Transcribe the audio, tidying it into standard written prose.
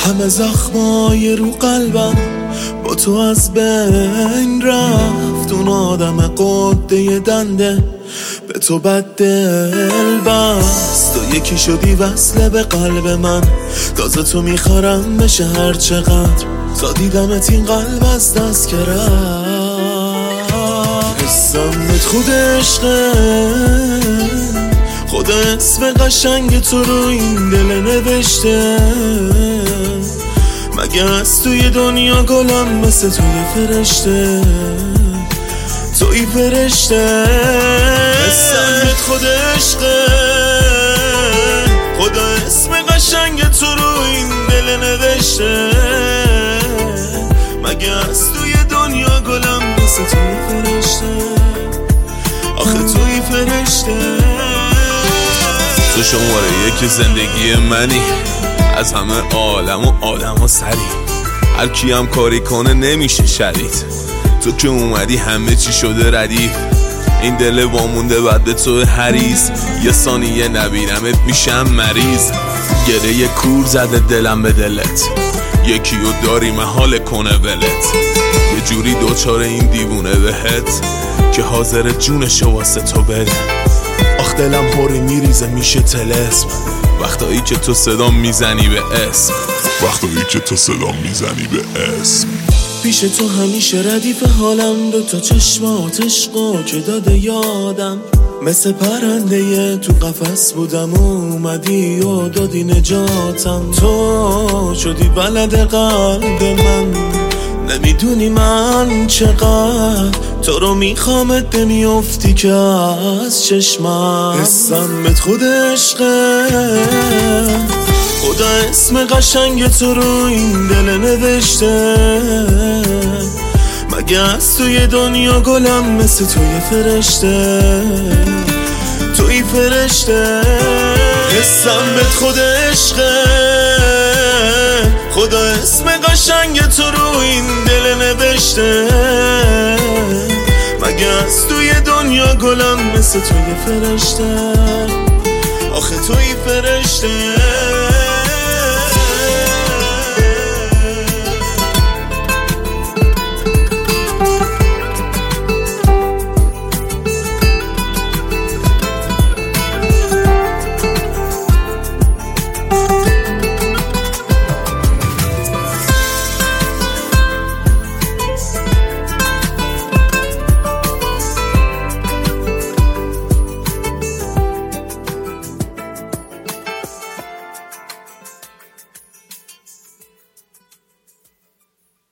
همه زخمای رو قلبم با تو از بین رفت. اون آدم قده دنده به تو بد دل بست. تو یکی شدی وصله به قلب من، تازه تو میخوارم بشه هر چقدر. تا دیدمت این قلب از دست که رفت. حسمت خود عشقه، خود اسم قشنگ تو رو این دل نوشته. مگه از توی دنیا گلم مثل توی فرشته، توی فرشته. حسمت خود عشقه، خود اسم قشنگ تو رو این دل نوشته. مگه از توی دنیا گلم مثل توی فرشته، آخه توی فرشته. تو شماره یک زندگی منی، از همه عالم و آدم و سری. هر کی هم کاری کنه نمیشه شدید. تو که اومدی همه چی شده ردیف. این دل وامونده بعد تو حریص. یه ثانیه نبینمت میشم مریض. گره کور زده دلم به دلت، یکیو داری محال کنه ولت. یه جوری دوچاره این دیوونه بهت که حاضر جونشو واسه تو بده. آخ دلم پری میریزه میشه طلسم وقتایی که تو صدا میزنی به اسم، وقتایی که تو صدا میزنی به اسم. پیش تو همیشه ردیف حالم، دو تا چشم آتشقا که داده یادم. مثل پرنده تو قفس بودم و اومدی و دادی نجاتم. تو شدی بلد قلب من، نمیدونی من چقدر تو رو میخوامت نمیافتی که از چشمم. حسمت خود عشقه، خدا اسم قشنگ تو رو این دل نوشته. مگه از توی دنیا گلم مثل توی فرشته، توی فرشته. حسمت خود عشقه، خدا اسم قشنگ تو رو این دل نوشته. مگه از توی دنیا گلم مثل توی فرشته، آخه توی فرشته.